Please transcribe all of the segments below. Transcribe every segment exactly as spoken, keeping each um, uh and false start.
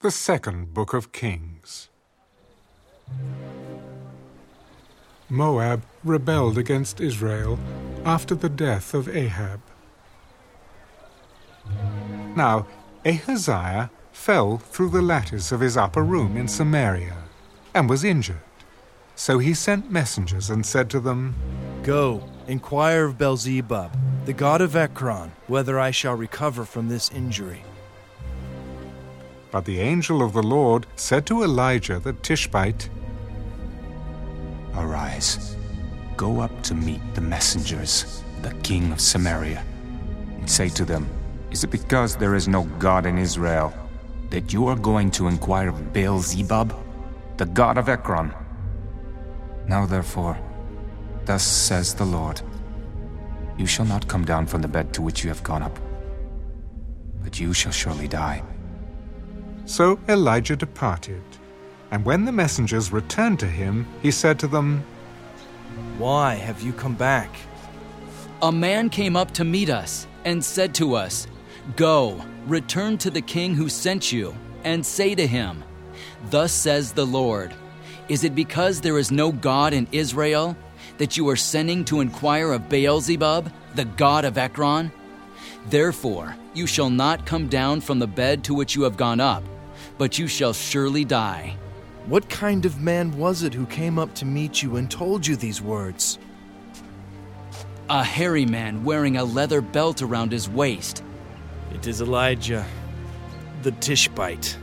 The Second Book of Kings. Moab rebelled against Israel after the death of Ahab. Now Ahaziah fell through the lattice of his upper room in Samaria and was injured. So he sent messengers and said to them, Go, inquire of Beelzebub, the god of Ekron, whether I shall recover from this injury. But the angel of the Lord said to Elijah the Tishbite, Arise, go up to meet the messengers, the king of Samaria, and say to them, Is it because there is no God in Israel that you are going to inquire of Beelzebub, the god of Ekron? Now therefore, thus says the Lord, You shall not come down from the bed to which you have gone up, but you shall surely die. So Elijah departed, and when the messengers returned to him, he said to them, Why have you come back? A man came up to meet us and said to us, Go, return to the king who sent you, and say to him, Thus says the Lord, Is it because there is no God in Israel that you are sending to inquire of Beelzebub, the god of Ekron? Therefore you shall not come down from the bed to which you have gone up, but you shall surely die. What kind of man was it who came up to meet you and told you these words? A hairy man wearing a leather belt around his waist. It is Elijah, the Tishbite.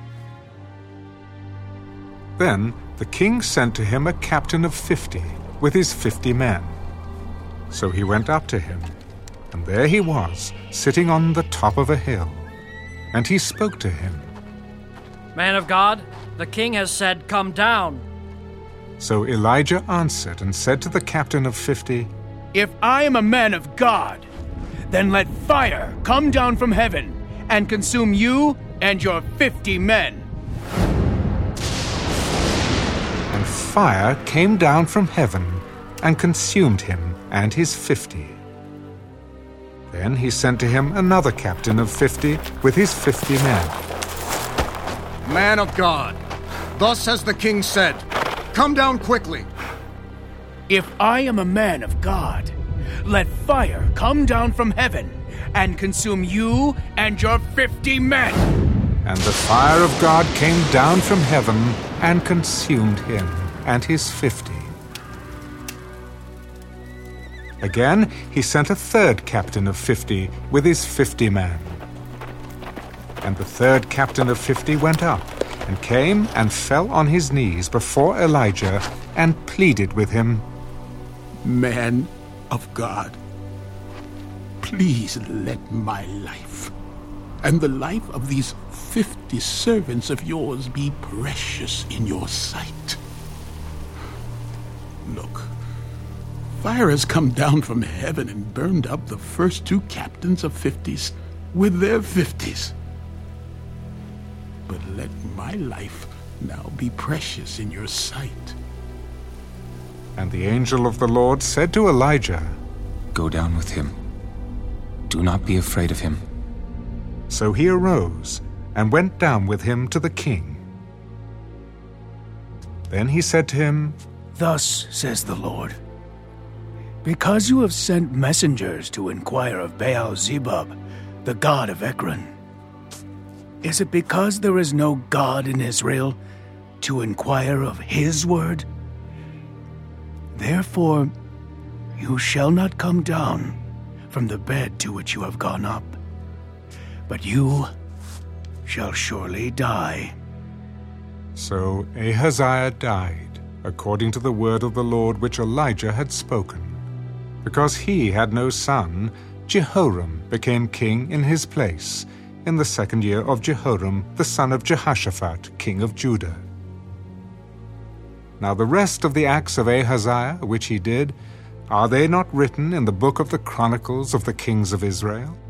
Then the king sent to him a captain of fifty, with his fifty men. So he went up to him, and there he was, sitting on the top of a hill. And he spoke to him. Man of God, the king has said, Come down. So Elijah answered and said to the captain of fifty, If I am a man of God, then let fire come down from heaven and consume you and your fifty men. And fire came down from heaven and consumed him and his fifty. Then he sent to him another captain of fifty with his fifty men. Man of God, thus has the king said, Come down quickly. If I am a man of God, let fire come down from heaven and consume you and your fifty men. And the fire of God came down from heaven and consumed him and his fifty. Again he sent a third captain of fifty with his fifty men. And the third captain of fifty went up, and came and fell on his knees before Elijah, and pleaded with him, Man of God, please let my life, and the life of these fifty servants of yours be precious in your sight. Look, fire has come down from heaven and burned up the first two captains of fifties with their fifties. But let my life now be precious in your sight. And the angel of the Lord said to Elijah, Go down with him. Do not be afraid of him. So he arose and went down with him to the king. Then he said to him, Thus says the Lord, Because you have sent messengers to inquire of Beelzebub, the god of Ekron, is it because there is no God in Israel to inquire of his word? Therefore, you shall not come down from the bed to which you have gone up, but you shall surely die. So Ahaziah died, according to the word of the Lord which Elijah had spoken. Because he had no son, Jehoram became king in his place, in the second year of Jehoram, the son of Jehoshaphat, king of Judah. Now the rest of the acts of Ahaziah which he did, are they not written in the book of the Chronicles of the kings of Israel?